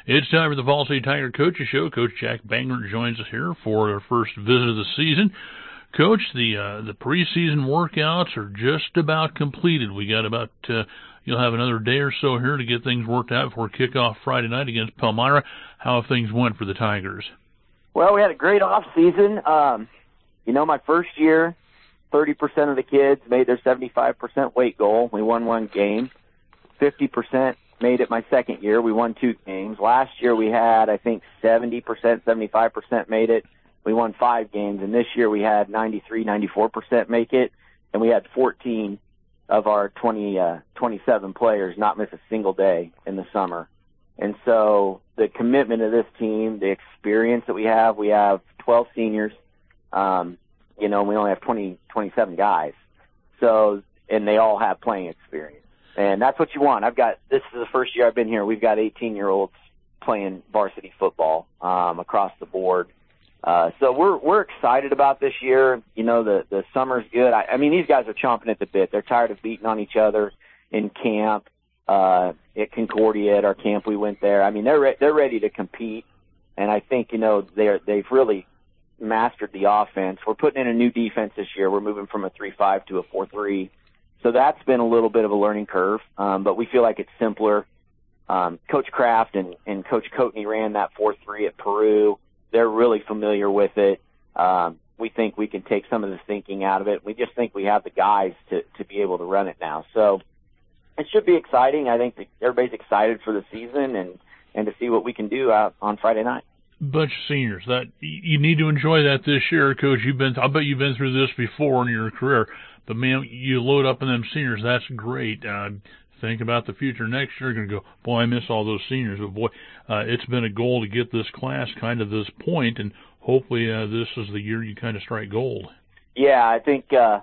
It's time for the Fall State Tiger Coaches Show. Coach Jack Bangert joins us here for our first visit of the season. Coach, the preseason workouts are just about completed. We got about you'll have another day or so here to get things worked out before kickoff Friday night against Palmyra. How have things went for the Tigers? Well, we had a great off season. My first year, 30% of the kids made their 75% weight goal. We won one game. 50% made it my second year. We won 2 games. Last year we had, I think, 70%, 75% made it. We won 5 games. And this year we had 93, 94% make it. And we had 14 of our 27 players not miss a single day in the summer. And so the commitment of this team, the experience that we have 12 seniors. We only have 27 guys. So, and they all have playing experience. And that's what you want. This is the first year I've been here. We've got 18-year-olds playing varsity football, across the board. So we're excited about this year. The summer's good. These guys are chomping at the bit. They're tired of beating on each other in camp, at Concordia, at our camp we went there. They're ready to compete. And I think, they've really mastered the offense. We're putting in a new defense this year. We're moving from a 3-5 to a 4-3. So that's been a little bit of a learning curve, but we feel like it's simpler. Coach Kraft and Coach Coatney ran that 4-3 at Peru. They're really familiar with it. We think we can take some of the thinking out of it. We just think we have the guys to be able to run it now. So it should be exciting. I think that everybody's excited for the season and to see what we can do out on Friday night. Bunch of seniors. That you need to enjoy that this year, Coach. I bet you've been through this before in your career. But, man, you load up on them seniors. That's great. Think about the future next year. You're going to go, boy, I miss all those seniors. But, boy, it's been a goal to get this class kind of this point, and hopefully this is the year you kind of strike gold. Yeah, I think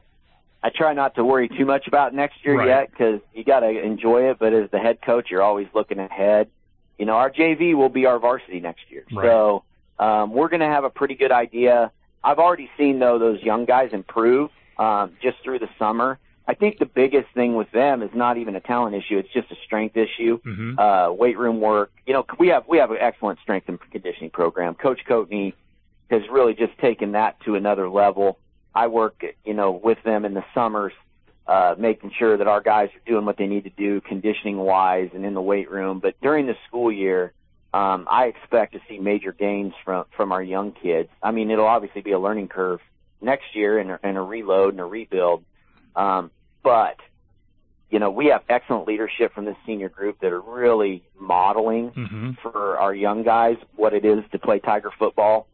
I try not to worry too much about next year yet because you got to enjoy it. But as the head coach, you're always looking ahead. Our JV will be our varsity next year. Right. So we're going to have a pretty good idea. I've already seen, though, those young guys improve. Just through the summer. I think the biggest thing with them is not even a talent issue. It's just a strength issue. Mm-hmm. Weight room work. We have an excellent strength and conditioning program. Coach Coatney has really just taken that to another level. I work, with them in the summers, making sure that our guys are doing what they need to do conditioning wise and in the weight room. But during the school year, I expect to see major gains from our young kids. It'll obviously be a learning curve next year and a reload and a rebuild. But we have excellent leadership from this senior group that are really modeling for our young guys what it is to play Tiger football.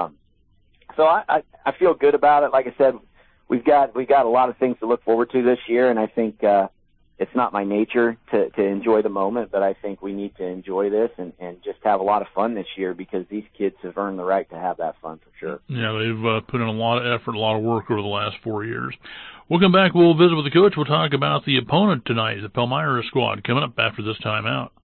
So I feel good about it. Like I said, we got a lot of things to look forward to this year, and I think it's not my nature to enjoy the moment, but I think we need to enjoy this and just have a lot of fun this year because these kids have earned the right to have that fun for sure. Yeah, they've put in a lot of effort, a lot of work over the last 4 years. We'll come back. We'll visit with the coach. We'll talk about the opponent tonight, the Palmyra squad, coming up after this timeout.